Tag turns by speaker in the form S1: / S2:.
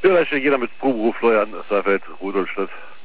S1: Ja, da steht jeder mit Proberuf Florian Seifeld, Rudolstadt.